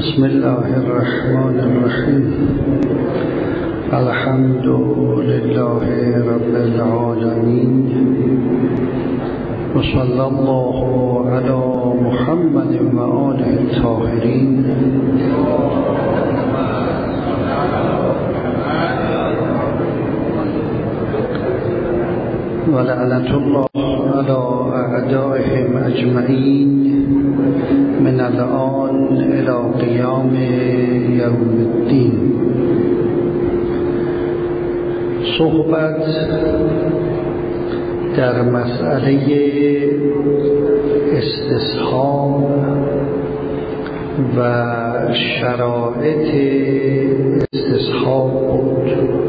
بسم الله الرحمن الرحیم. الحمد لله رب العالمین و صلی الله علی محمد و آله الطاهرین. و لعنة الله علی اعدائهم اجمعین من الآن الى قیام یوم الدین. صحبت در مسئله استصحاب و شرایط استصحاب بود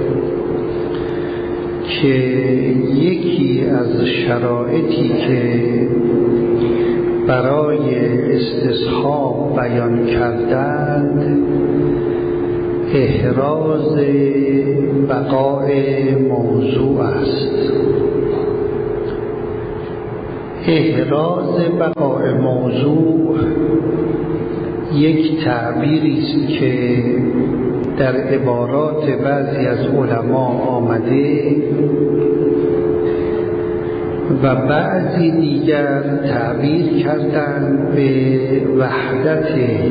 که یکی از شرایطی که برای استصحاب بیان کردند احراز بقاء موضوع است. احراز بقاء موضوع یک تعبیری است که در عبارات بعضی از علما آمده و بعضی دیگر تعبیر کردند به وحدت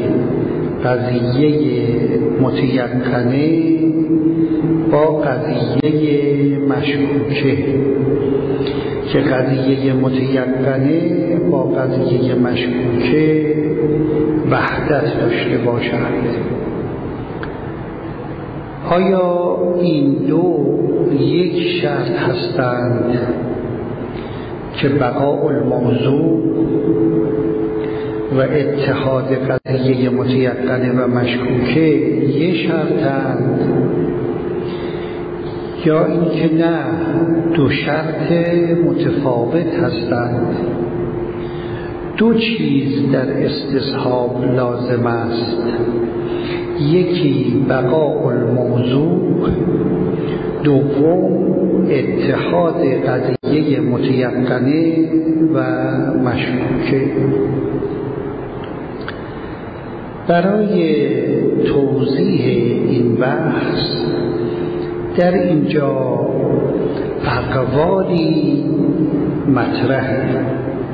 قضیه متیقنه با قضیه مشکوکه، که قضیه متیقنه با قضیه مشکوکه وحدت داشته باشند. آیا این دو یک شرط هستند که بقاء الموضوع و اتحاد قضیه متیقنه و مشکوکه یک شرطند، یا اینکه نه دو شرط متفاوت هستند؟ دو چیز در استصحاب لازم است، یکی بقاء الموضوع، دوم اتحاد قضیه متیقنه و مشکوکه. برای توضیح این بحث در اینجا اقوالی مطرحه.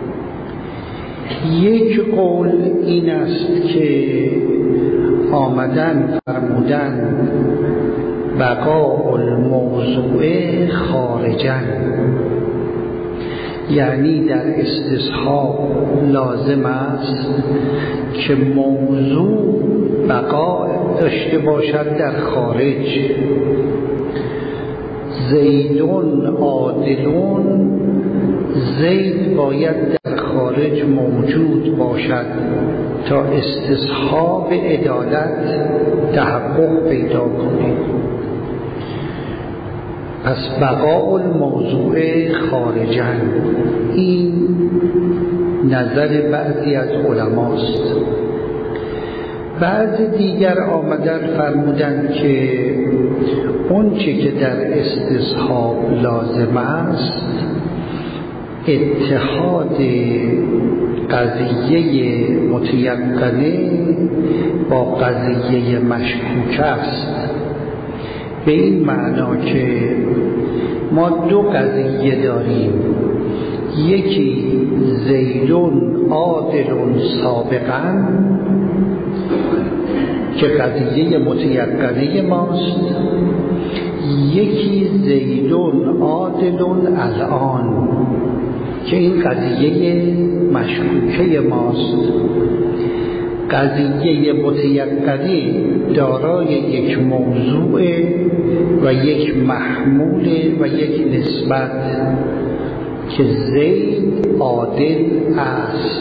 یک قول این است که آمدن فرمودن بقاء الموضوع خارجن، یعنی در استصحاب لازم است که موضوع بقا داشته باشد در خارج. زیدون عادلون، زید باید در خارج موجود باشد تا استصحاب عدالت تحقق پیدا کنید. پس بقاء الموضوع خارجن، این نظر بعضی از علماست. بعضی دیگر آمدن فرمودند که اون چه که در استصحاب لازم است اتحاد قضیه متیقنه با قضیه مشکوک است، به این معنا که ما دو قضیه داریم، یکی زیدون عادلون سابقا که قضیه متیقنه ماست، یکی زیدون عادلون الان که این قضیه مشکوکه ماست. قضیه متیقنه دارای یک موضوع و یک محمول و یک نسبت که زید عادل است.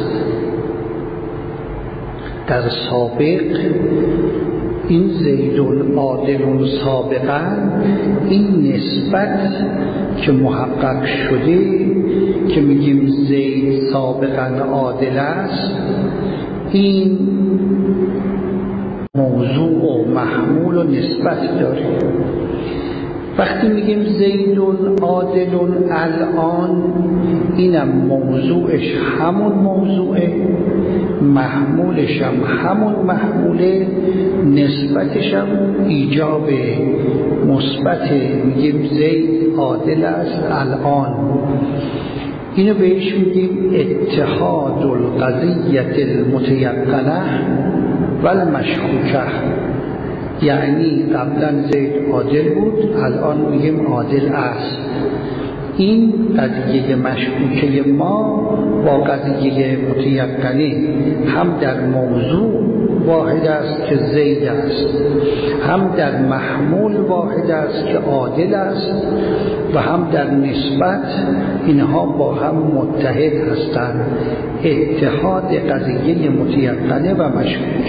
در سابق این زیدون عادلون سابقا، این نسبت که محقق شده که میگیم زید سابقا عادل است، این موضوع و محمول و نسبت داره. وقتی میگیم زیدون عادلون الان، اینم موضوعش همون موضوعه، محمولش هم همون محموله، نسبتش هم ایجاب مثبته. میگیم زید عادل است الان، اینو بهش میگیم اتحاد القضیة المتیقنه و المشکوکه. یعنی قبلا زید عادل بود، الان میگیم عادل است. این قضیه مشکوکه ما با قضیه متیقنه هم در موضوع واحد است که زید است، هم در محمول واحد است که عادل است، و هم در نسبت اینها با هم متحد هستند. اتحاد قضیه متیقنه و مشکوکه.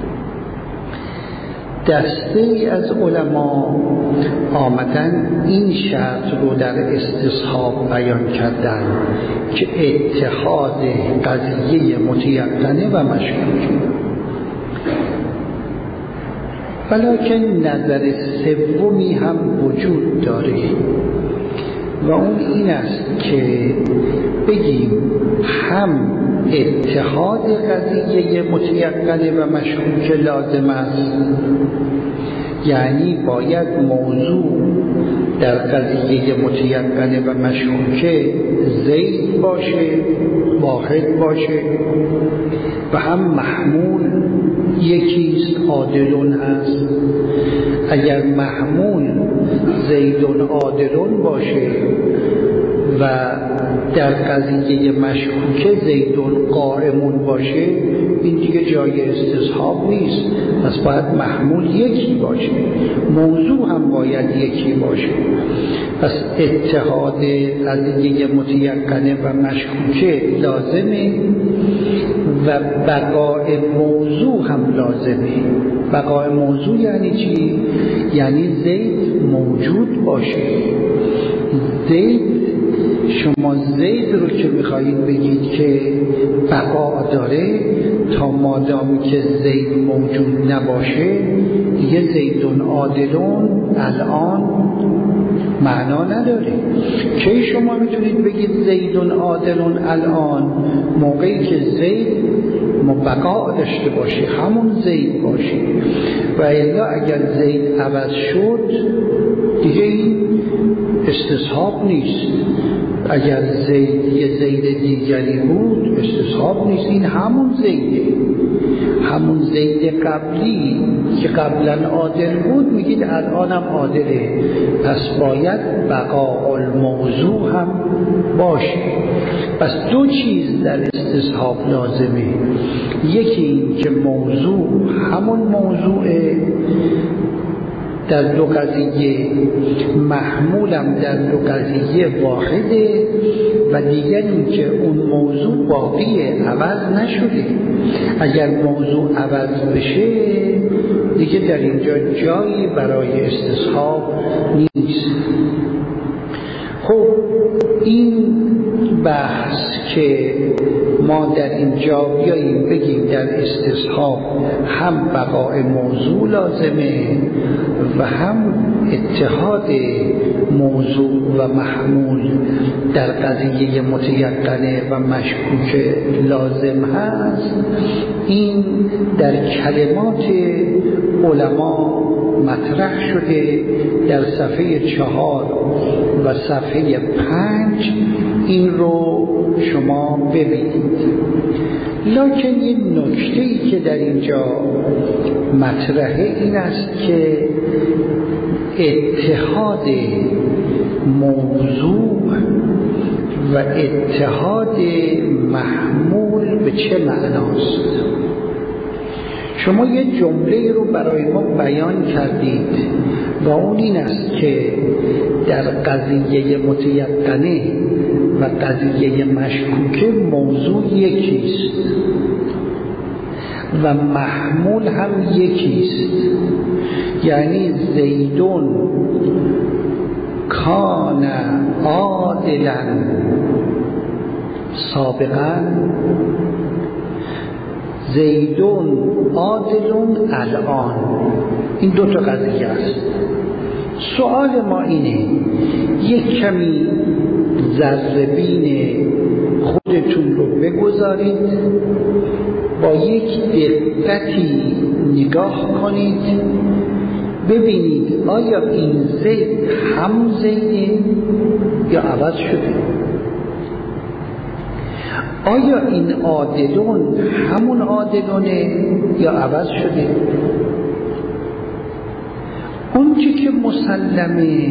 دسته‌ای از علما آمدن این شرط رو در استصحاب بیان کردن که اتحاد قضیه متیقنه و مشکوکه. ولکن نظر سومی هم وجود داره و اون این است که بگیم هم اتحاد قضیه متیقنه و مشکوک لازم است، یعنی باید موضوع در قضیه متیقنه و مشکوکه زید باشه، واحد باشه، و هم محمول یکیست، عادلون هست. اگر محمول زیدون عادلون باشه و در قضیه مشکوکه زیدون قائمون باشه، این دیگه جای استصحاب نیست. پس باید محمول یکی باشه، موضوع هم باید یکی باشه. پس اتحاد قضیه متیقنه و مشکوکه لازمه و بقای موضوع هم لازمه. بقای موضوع یعنی چی؟ یعنی زید موجود باشه. زید، شما زید رو که میخواهید بگید که بقا داره، تا مادامی که زید موجود نباشه دیگه زیدون عادلون الان معنا نداره. که شما میتونید بگید زیدون عادلون الان؟ موقعی که زید بقا داشته باشه، همون زید باشه. و الا اگر زید عوض شد دیگه این استصحاب نیست. اگر زید یه زید دیگری بود استصحاب نیست، این همون زیده، همون زید قبلی که قبلا عادل بود میگید الانم عادله. پس باید بقاء الموضوع هم باشه. پس دو چیز در استصحاب لازمه، یکی این که موضوع همون موضوعه در دو قضیه، محمولم در دو قضیه واحده، و دیگر این که اون موضوع باقیه، عوض نشده. اگر موضوع عوض بشه دیگه در اینجا جایی برای استصحاب نیست. خب این بحث که ما در اینجا بیاییم بگیم در استصحاب هم بقای موضوع لازمه و هم اتحاد موضوع و محمول در قضیه متیقنه و مشکوک لازم هست، این در کلمات علما مطرح شده. در صفحه 4 و صفحه 5 این رو شما ببینید. لکن یه نکته‌ای که در اینجا مطرحه این است که اتحاد موضوع و اتحاد محمول به چه معناست؟ شما یه جمله رو برای ما بیان کردید و اون این است که در قضیه متیقنه و قضیه مشکوکه موضوع یکیست و محمول هم یکیست. یعنی زیدون کان عادلا سابقا، زیدون عادلون الان. این دو تا قضیه است. سوال ما اینه، یک کمی ذره‌بین خودتون رو بگذارید، با یک دقتی نگاه کنید، ببینید آیا این زید همون زیده یا عوض شده؟ آیا این عادلون همون عادلونه یا عوض شده؟ اونچه که مسلمه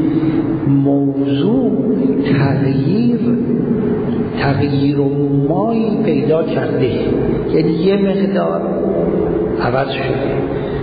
موضوع تغییر و مایی پیدا کرده، یعنی یه مقدار عوض شده.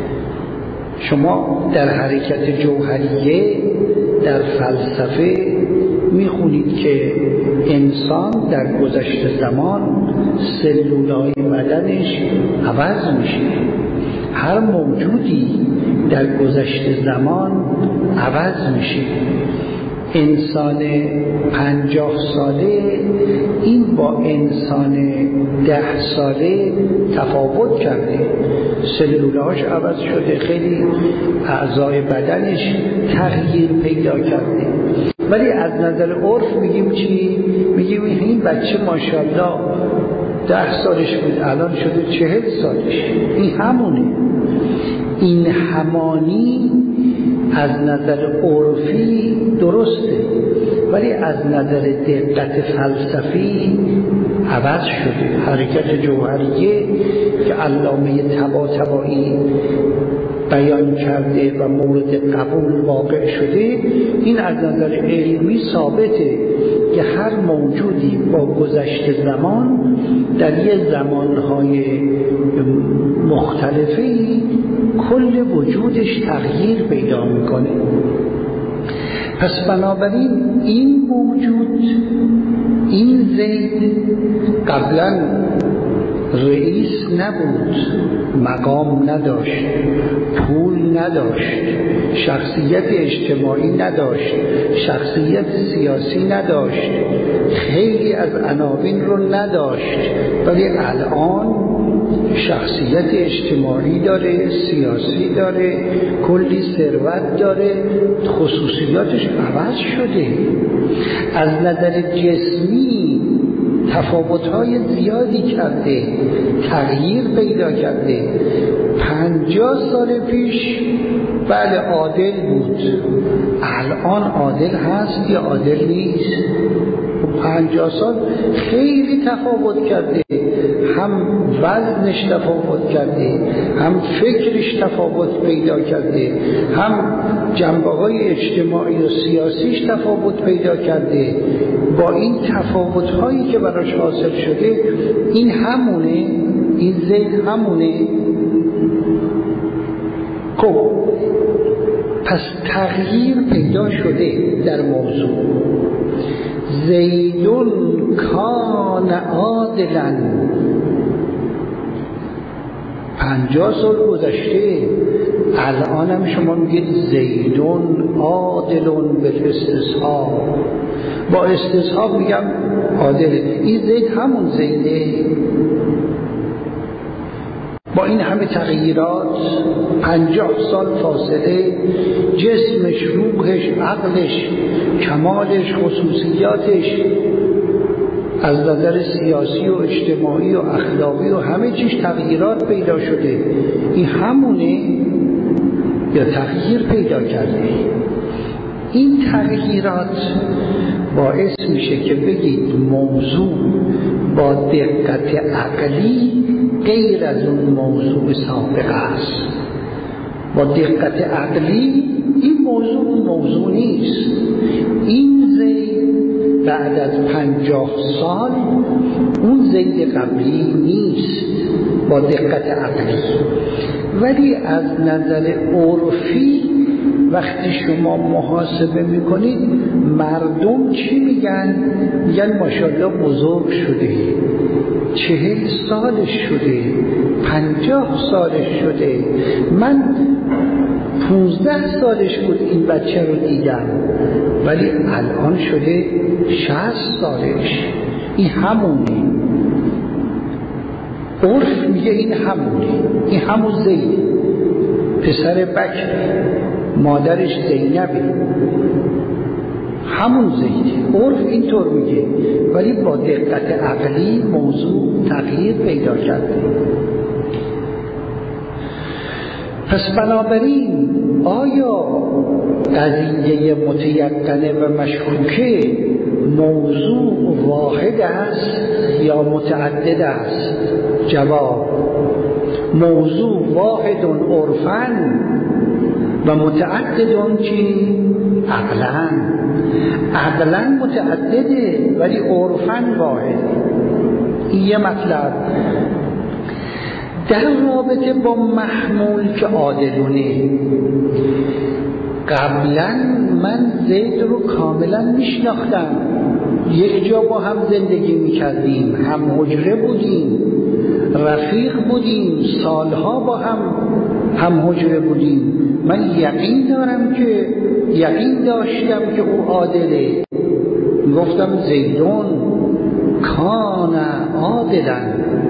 شما در حرکت جوهریه در فلسفه میخونید که انسان در گذشت زمان سلولای بدنش عوض میشه. هر موجودی در گذشت زمان عوض میشه. انسان 50 ساله این با انسان 10 ساله تفاوت کرده، سلولاش عوض شده، خیلی اعضای بدنش تغییر پیدا کرده. ولی از نظر عرف میگیم چی؟ میگیم این بچه ماشاءالله 10 سالش بود الان شده 40 سالش. این همونه. این همانی از نظر عرفی درسته، ولی از نظر دقت فلسفی عوض شده. حرکت جوهریه که علامه طباطبایی بیان کرده و مورد قبول واقع شده، این از نظر علمی ثابته که هر موجودی با گذشت زمان در یه زمانهای مختلفی کل وجودش تغییر پیدا میکنه. پس بنابراین این موجود، این زید قبلا رئیس نبود، مقام نداشت، پول نداشت، شخصیت اجتماعی نداشت، شخصیت سیاسی نداشت، خیلی از عناوین رو نداشت، ولی الان شخصیت اجتماعی داره، سیاسی داره، کلی ثروت داره، خصوصیاتش عوض شده. از نظر جسمی تفاوت‌های زیادی کرده، تغییر پیدا کرده. 50 سال پیش بله عادل بود، الان عادل هست یا عادل نیست؟ 50 سال خیلی تفاوت کرده، هم وزنش تفاوت کرده، هم فکرش تفاوت پیدا کرده، هم جنبه‌های اجتماعی و سیاسیش تفاوت پیدا کرده. با این تفاوت‌هایی که براش حاصل شده، این همونه، این زید همونه. خب پس تغییر پیدا شده در موضوع. زیدون کان عادلا، 50 سال گذشته، الان هم شما میگید زیدون عادلون بالاستصحاب، با استصحاب میگم عادله. این زید همون زیده؟ با این همه تغییرات، 50 سال فاصله، جسمش، روحش، عقلش، کمالش، خصوصیاتش، از نظر سیاسی و اجتماعی و اخلاقی و همه چیز تغییرات پیدا شده. این همونه یا تغییر پیدا کرده؟ این تغییرات باعث میشه که بگید موضوع با دقت عقلی غیر از اون موضوع سابق است. با دقت عقلی این موضوع نیست. این زید بعد از 50 سال اون زید قبلی نیست با دقت عقلی. ولی از نظر عرفی وقتی شما محاسبه میکنید، مردم چی میگن؟ میگن ماشاءالله بزرگ شده، 40 سالش شده، 50 سالش شده، من 15 سالش بود این بچه رو دیدم ولی الان شده 60 سالش. این همونه. عرف میگه این همونه، این همون زید پسر بکره. مادرش زینبه، همون زید. عرف اینطور میگه، ولی با دقت عقلی موضوع تغییر پیدا کرده. پس بنابراین آیا قضیه متیقنه و مشکوکه موضوع واحد است یا متعدد است؟ جواب: موضوع واحد عرفاً و متعدد چی؟ عقلاً. عقلاً متعدده ولی عرفاً واحد. این یه مطلب. در رابطه با محمول که عادلونه، قبلا من زید رو کاملا میشناختم، یک جا با هم زندگی میکردیم، هم حجره بودیم، رفیق بودیم، سالها با هم حجره بودیم. من یقین داشتم که او عادله. گفتم زیدون کان عادلا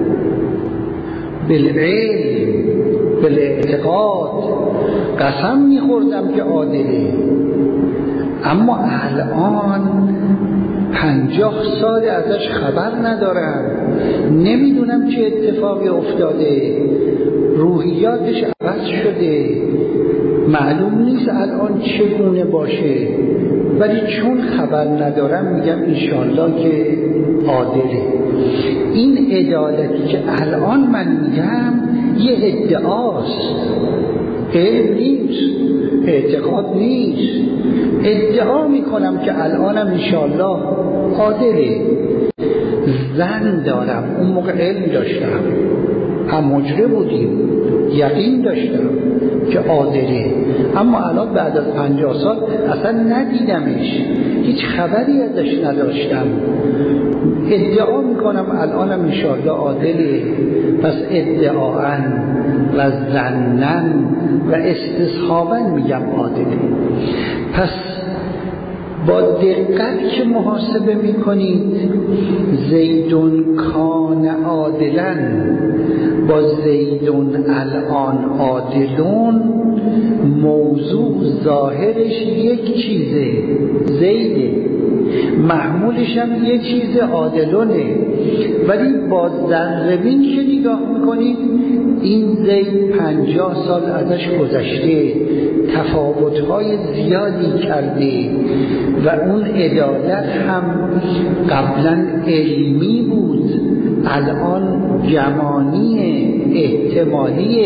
بالعلم بالاعتقاد، قسم میخوردم که عادله. اما الان 50 سال ازش خبر ندارم، نمیدونم چه اتفاقی افتاده، روحیاتش عوض شده، معلوم نیست الان چگونه باشه، ولی چون خبر ندارم میگم انشالله که عادله. این عدالتی که الان من میگم یه ادعاست، علم نیست، اعتقاد نیست. ادعا میکنم که الانم انشالله عادله. زن دارم، اون موقع علم داشتم، هم حجره بودیم، یقین داشتم که عادله. اما الان بعد از 50 سال اصلا ندیدمش، هیچ خبری ازش نداشتم. ادعا میکنم الانم انشاءالله عادله. پس ادعاً و ظناً و استصحاباً میگم عادله. پس با دقت که محاسبه میکنید زیدون کان عادلاً با زیدون الان عادلون، موضوع ظاهرش یک چیزه، زیده، محمولش هم یک چیز عادلونه. ولی با ذره‌بین که نگاه میکنید این زید 50 سال ازش گذشته، تفاوت‌های زیادی کرده و اون عدالت هم قبلا علمی بود، الان جمانی، احتمالی،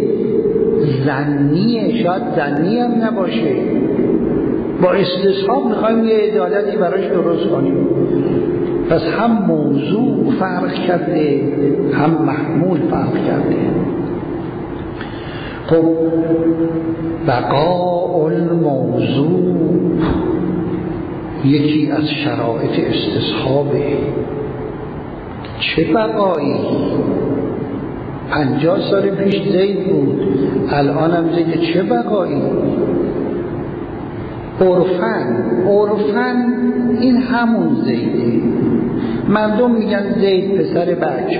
ظنیه، شاید ظنی هم نباشه. با استصحاب میخوایم یه عدالتی براش درست کنیم. پس هم موضوع فرق کرده، هم محمول فرق کرده. خب بقاء الموضوع یکی از شرایط استصحابه. چه بقایی؟ 50 سال پیش زید بود، الان هم زید. چه بقایی؟ عرفاً این همون زیده. مردم میگن زید پسر بچه.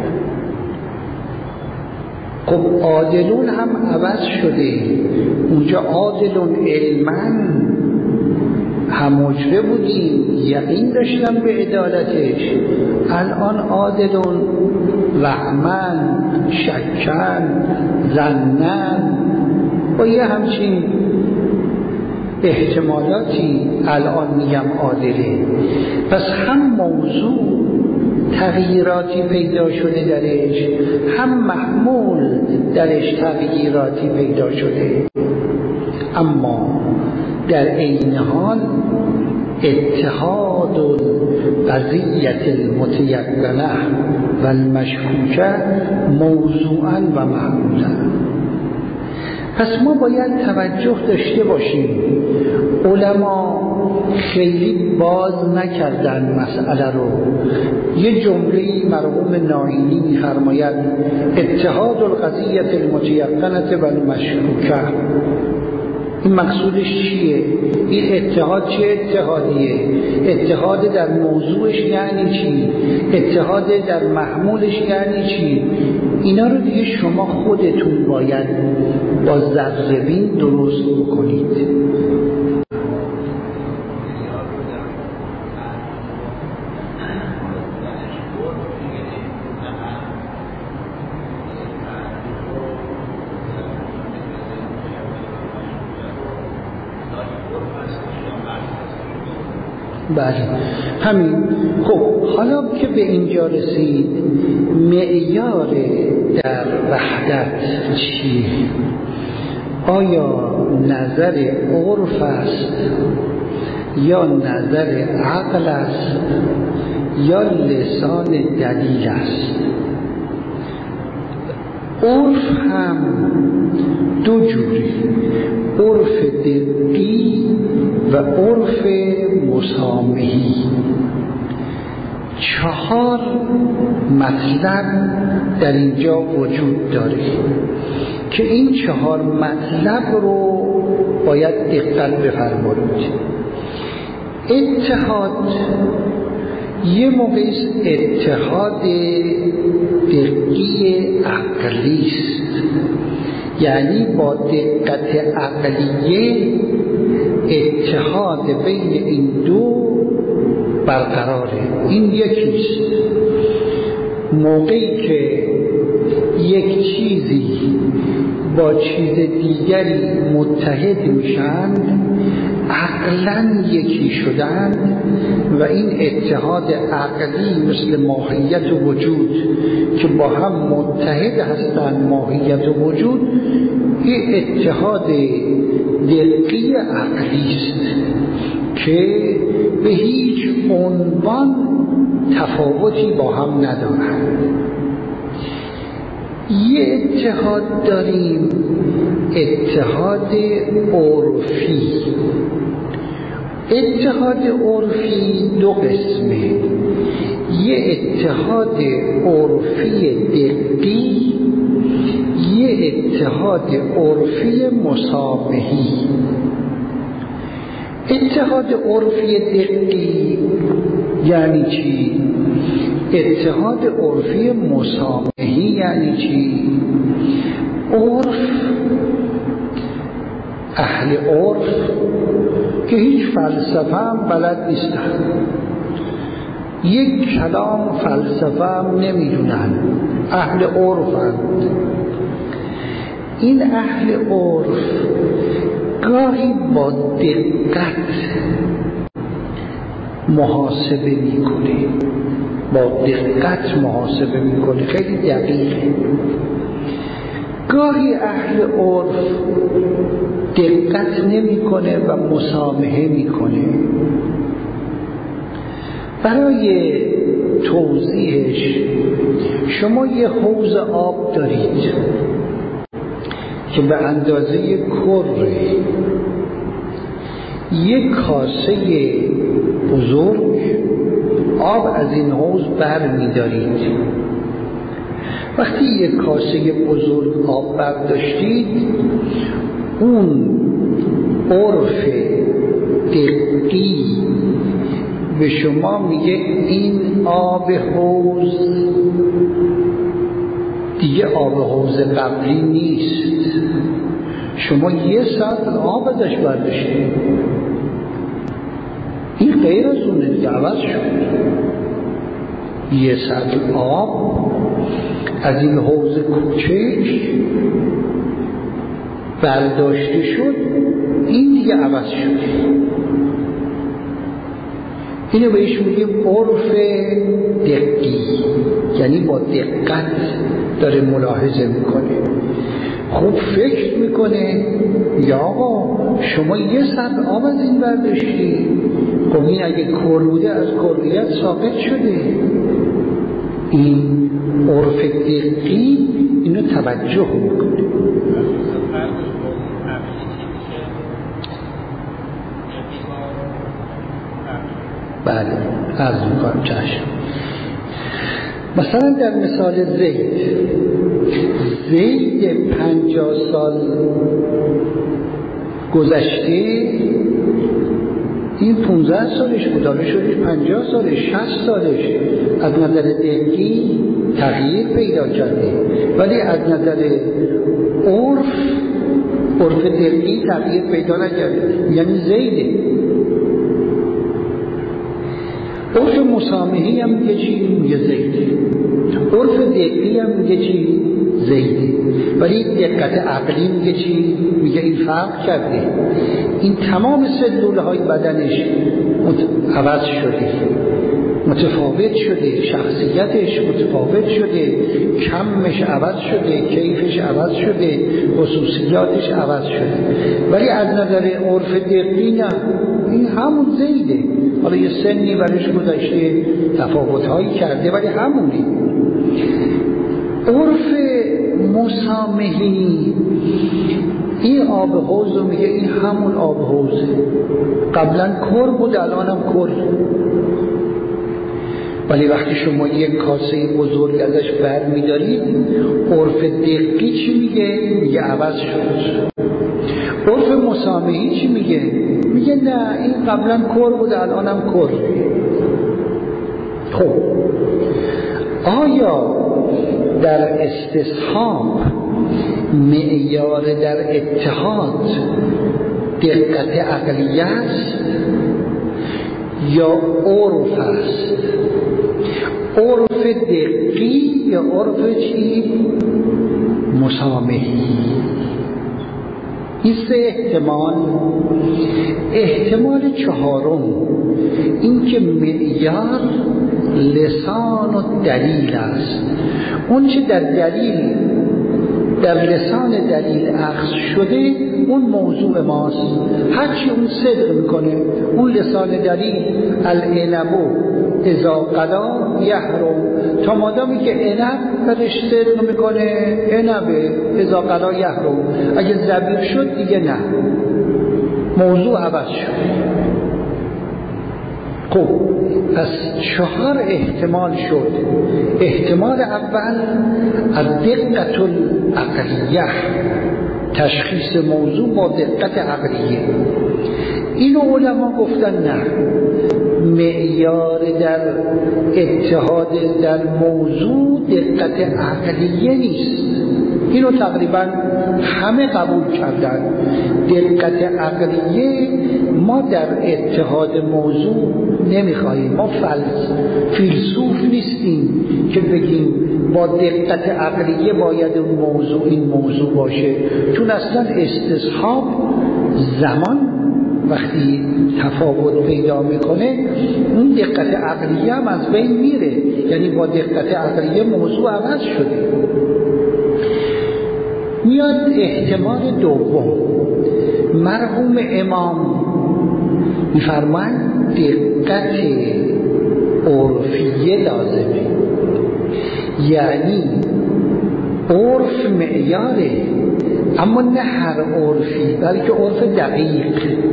خب عادلون هم عوض شده، اونجا عادلون علماً هم حجره بودیم، یقین داشتم به عدالتش، الان عادلون وهمن، شکن، ظنن، با یه همچین احتمالاتی الان میگم عادله. پس هم موضوع تغییراتی پیدا شده درش، هم محمول درش تغییراتی پیدا شده. اما در عین حال اتحاد القضیة المتیقنة و المشکوکه موضوعا و محمولا. پس ما باید توجه داشته باشیم. علما خیلی باز نکردن مسئله رو. یه جمله مرحوم ناینی می‌فرماید اتحاد القضیة المتیقنة و المشکوکه. این مقصودش چیه؟ این اتحاد چه اتحادیه؟ اتحاد در موضوعش یعنی چی؟ اتحاد در محمولش یعنی چی؟ اینا رو دیگه شما خودتون باید با ذره‌بین درست بکنید. بله همین. خب حالا که به اینجا رسید، معیار در وحدت چیه؟ آیا نظر عرف است یا نظر عقل است یا لسان دلیل است؟ عرف هم دو جوری، عرف دقی و عرف مسامحی. 4 مطلب در اینجا وجود داره که این 4 مطلب رو باید دقت بفرمایید. اتحاد یه موقع اتحاد دقی عقلی است، یعنی با دقت عقلیه اتحاد بین این دو برقراره. این یکیست. موقعی که یک چیزی با چیز دیگری متحد میشن، عقلاً یکی شدن و این اتحاد عقلی مثل ماهیت و وجود که با هم متحد هستند، ماهیت و وجود، این اتحاد دقی عقلی است که به هیچ عنوان تفاوتی با هم ندارند. یه اتحاد داریم، اتحاد عرفی. اتحاد عرفی 2 قسمه، یه اتحاد عرفی دقی، یه اتحاد عرفی مسامحی. اتحاد عرفی دقی یعنی چی؟ اتحاد عرفی مسامحی یعنی چی؟ عرف، اهل عرف که هیچ فلسفه هم بلد نیستن، یک کلام فلسفه هم نمیدونن، اهل عرفند. این اهل عرف گاهی با دقت محاسبه میکنه، با دقت محاسبه میکنه، خیلی دقیقه. گاهی اهل عرف دقت نمیکنه و مسامحه میکنه. برای توضیحش شما یه حوض آب دارید که به اندازه کره، یک کاسه بزرگ آب از این حوض بر می دارید. وقتی یک کاسه بزرگ آب برداشتید، اون عرف دقی به شما میگه این آب حوض دیگه آب حوض قبلی نیست، شما 1 سطل آب ازش برداشتید، این غیر از اونه دیگه، عوض شد. 1 سطل آب از این حوض کوچک برداشته شد، این دیگه عوض شد. اینو بهش میگیم عرف دقی، یعنی با دقت داره ملاحظه میکنه، خوب فکر میکنه. یا آقا شما 1 سطل آب از این برداشتی، خب این اگه کر بوده از کلیت ساقط شده. این عرف دقی اینو توجه میکنه. بله عرض میکنم چشم. مثلا در مثال زید 50 سال گذشته، این 15 سالش بود، حالا شدش 50 سالش، 60 سالش. از نظر دقیقی تغییر پیدا کرده، ولی از نظر عرف دقیقی تغییر پیدا نکرده، یعنی زیده. عرف مسامحی هم میگه چی؟ میگه زیده. عرف دقیقی هم میگه چی؟ زیده. ولی دقت عقلی میگه چی؟ میگه این فرق کرده، این تمام سلوله های بدنش عوض شده، متفاوت شده، شخصیتش متفاوت شده، کمش عوض شده، کیفش عوض شده، خصوصیاتش عوض شده. ولی از نظر عرف دقیقی نه، این همون زیده. حالا یه سنی برش گذاشته، تفاوت‌هایی کرده، ولی همونه. عرف مسامحی این آب حوض رو میگه این همون آب حوضه، قبلا کر بود الانم کر. ولی وقتی شما یک کاسه بزرگ ازش بر میدارید، عرف دقیقی چی میگه؟ میگه عوض شد. عرف مسامحی چی میگه؟ میگه نه این قبلا کر بود الانم کر. خب آیا در استصحاب معیار در اتحاد دقت عقلی است یا عرف است؟ عرف دقیقی یا عرف چی؟ مسامحی. این سه احتمال. احتمال چهارم این که معیار لسان و دلیل است. اون چه در دلیل، در لسان دلیل اخذ شده اون موضوع ماست. هرچی اون صدق میکنه، اون لسان دلیل العنبو اذا قضا یحرم، تا مادامی که عنب برش صدق میکنه عنبه اذا قضا یحرم، اگه ذبیح شد دیگه نه، موضوع عوض شد. خب پس 4 احتمال شد. احتمال اول الدقت العقلیه، تشخیص موضوع با دقت عقلیه. اینو علما گفتن نه، معیار در اتحاد در موضوع دقت عقلیه نیست. اینو تقریبا همه قبول کردن. دقت عقلیه ما در اتحاد موضوع نمیخواهیم. ما فیلسوف نیستیم که بگیم با دقت عقلیه باید اون موضوع این موضوع باشه، چون اصلا استصحاب زمان وقتی تفاوت پیدا میکنه اون دقت عقلیه هم از بین میره، یعنی با دقت عقلیه موضوع عوض شده. میاد احتمال دوم. مرحوم امام میفرمایند دقت عرفیه لازمه، یعنی عرف معیاره، اما نه هر عرفی، بلکه عرف دقیق.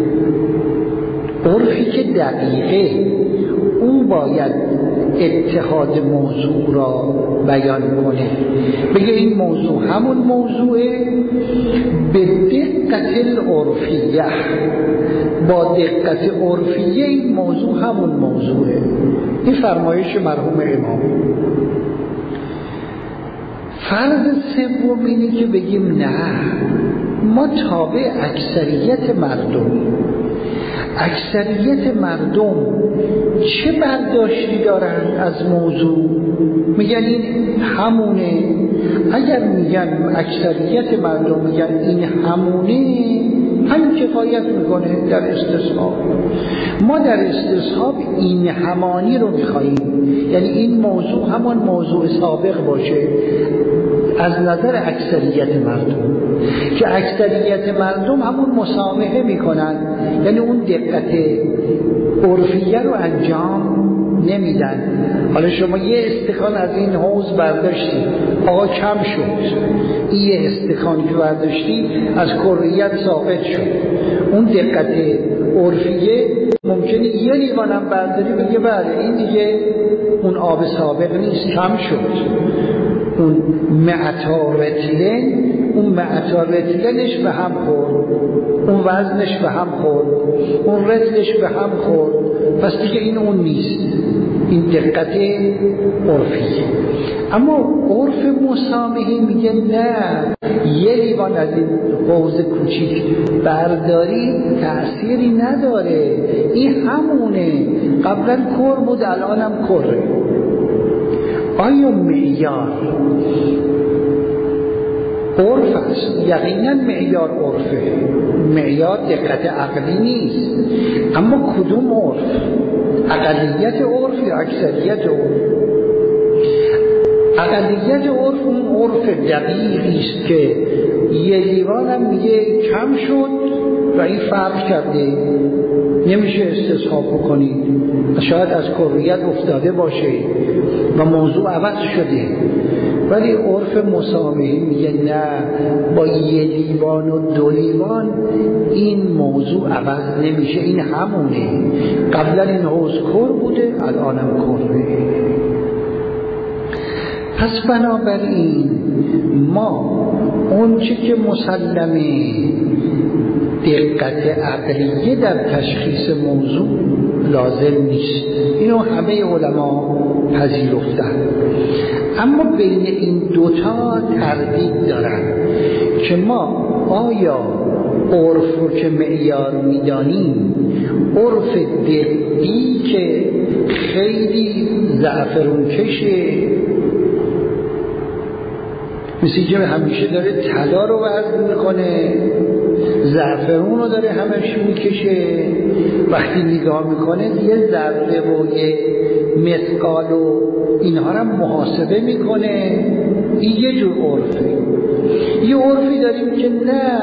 عرفی که دقیقه او باید اتحاد موضوع را بیان کنه، بگه این موضوع همون موضوعه به دقت العرفیه، با دقت عرفیه این موضوع همون موضوعه. این فرمایش مرحوم امام. فرض سوم اینه که بگیم نه، ما تابع اکثریت مردم چه برداشتی دارن از موضوع؟ میگن این همونه. اگر میگن اکثریت مردم میگن این همونه، همین کفایت میکنه در استصحاب. ما در استصحاب این همانی رو میخواییم، یعنی این موضوع همان موضوع سابق باشه از نظر اکثریت مردم، که اکثریت مردم همون مسامحه میکنن، یعنی اون دقت عرفیه رو انجام نمیدن. حالا شما یه استکان از این حوض برداشتی، آقا کم شد، این یه استکانی که برداشتی از کریت ساقط شد، اون دقت عرفیه ممکنه یه لیوانم برداری بگه بله این دیگه اون آب سابق نیست، کم شد. اون معتارتلنش به هم خورد، اون وزنش به هم خورد، اون رتلش به هم خورد، پس دیگه این اون نیست. این دقت عرفیه. اما عرف مسامحی میگه نه، یه لیوان از این حوض کوچیک برداری تأثیری نداره، این همونه، قبلا کر بود الانم کره. آیا معیار عرف است؟ یقینا معیار عرفه، معیار دقت عقلی نیست. اما کدوم عرف؟ اقلیت عرف یا اکثریت عرف؟ اقلیت عرف اون عرف دقیقی است که یه لیوان هم میگه کم شد و این فرق کرده، نمیشه استصحاب بکنید، شاید از کلیت افتاده باشه و موضوع عوض شده. ولی عرف مسامحی میگه نه، با یه لیوان و 2 لیوان این موضوع عوض نمیشه، این همونه، قبلا این حوض کر بوده الانم کره. پس بنابراین ما اون چی که مسلمه دقت عقلیه در تشخیص موضوع لازم نیست، اینو همه علما پذیرفتن. اما بین این دوتا تردید دارن که ما آیا عرف رو که معیار میدانیم، عرف دقیقی که خیلی زعفرون کشه، مثل که همیشه داره طلا رو وزن میکنه، زعفرون رو داره همش میکشه، وقتی نگاه میکنه یه ذره و یه مثقال و اینها رو محاسبه میکنه، این یه جور عرفه. یه عرفی داریم که نه،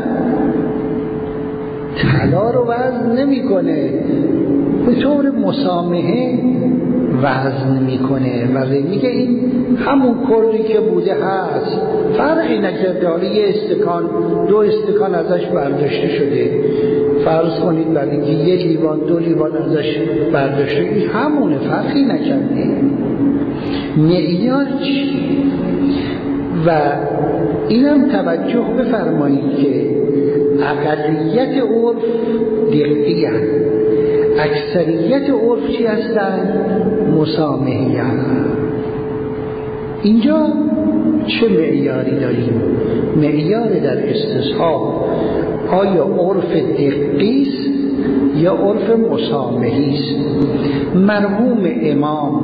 طلا رو وزن نمیکنه، به طور مسامحه وزن میکنه و میگه این همون کلی که بوده هست، فرقی نکرده، حالا یه استکان 2 استکان ازش برداشته شده، فرض کنید ولی که 1 لیوان 2 لیوان ازش برداشته، این همونه، فرقی نکرده. معیار چی؟ و اینم توجه بفرمایید که اقلیت عرف دقیقی هست، اکثریت عرف چی هستن؟ مسامحی هستن. اینجا چه معیاری داریم؟ معیار در استصحاب آیا عرف دقیقی است یا عرف مسامحی است؟ مرحوم امام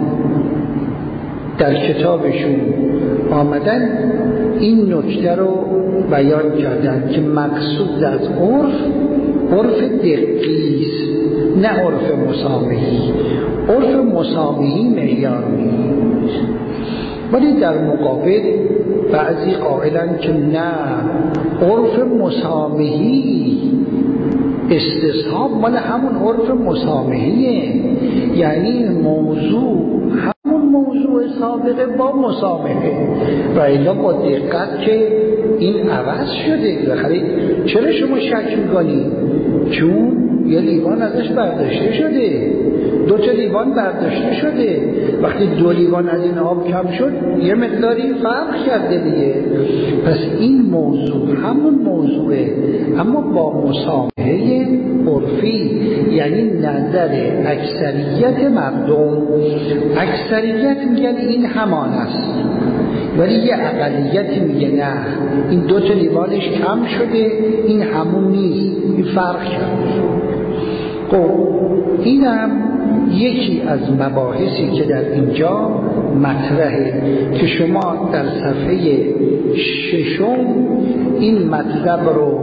در کتابشون آمدن این نکته رو بیان کردن که مقصود از عرف دقیقی است، نه عرف مسامحی. عرف مسامحی معیار نیست. ولی در مقابل بعضی قائلن که نه، عرف مسامحی استصحاب مال همون عرف مسامحیه، یعنی موضوع همون موضوع سابقه با مسامحه و الا با دقت که این عوض شده. بخرید چرا شما شک میکنید؟ چون یه لیوان ازش برداشته شده، 2 لیوان برداشته شده، وقتی 2 لیوان از این آب کم شد یه مقداری فرق کرده دیگه. پس این موضوع همون موضوعه، اما با مسامحه عرفی، یعنی نظر اکثریت مردم. اکثریت میگن این همان است، ولی یه اقلیتی میگه نه، این 2 لیوانش کم شده، این همون نیست، این فرق کرده. خب اینم یکی از مباحثی که در اینجا مطرحه که شما در صفحه 6 این مطلب رو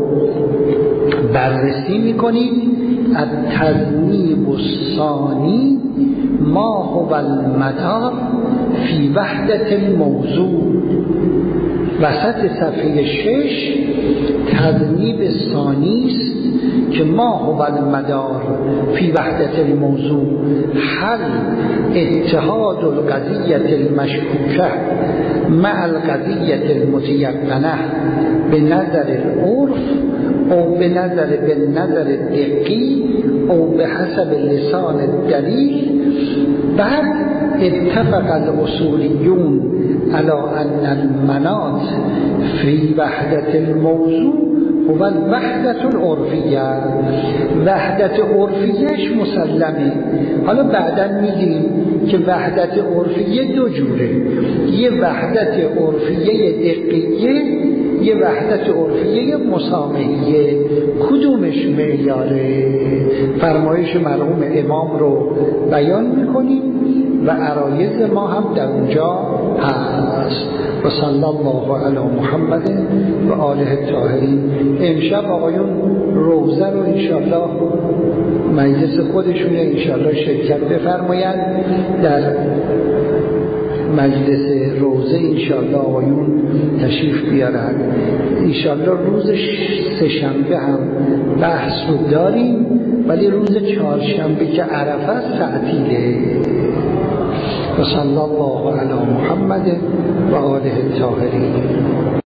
بررسی میکنید. التذنیب الثانی ما هو المدار فی وحدت الموضوع. وسط صفحه 6 تذنیب ثانی است که ما هو المدار فی وحدت الموضوع، حل اتحاد القضیة المشکوکه مع القضیة المتیقنه به نظر العرف او به نظر دقی او به حسب لسان الدلیل. بعد اتفق الاصولیون على ان المناط فی وحدت الموضوع هو الوحدت العرفیه. وحدت عرفیهش مسلمه. حالا بعداً میگیم که وحدت عرفیه دو جوره، یه وحدت عرفیه دقیقه، یه وحدت عرفیه مسامحیه. کدومش معیاره؟ فرمایش مرحوم امام رو بیان میکنیم و عرایض ما هم در اونجا هست. و صلی الله علی محمد و آله الطاهرین. امشب آقایون روزه رو انشالله مجلس خودشون انشالله شرکت بفرمایند در مجلس روزه. انشالله آقایون تشریف بیارن. انشالله روز سه‌شنبه هم بحث رو داریم، ولی روز چهارشنبه که عرفه است تعطیله. و صلی الله علی محمد و آله الطاهرین.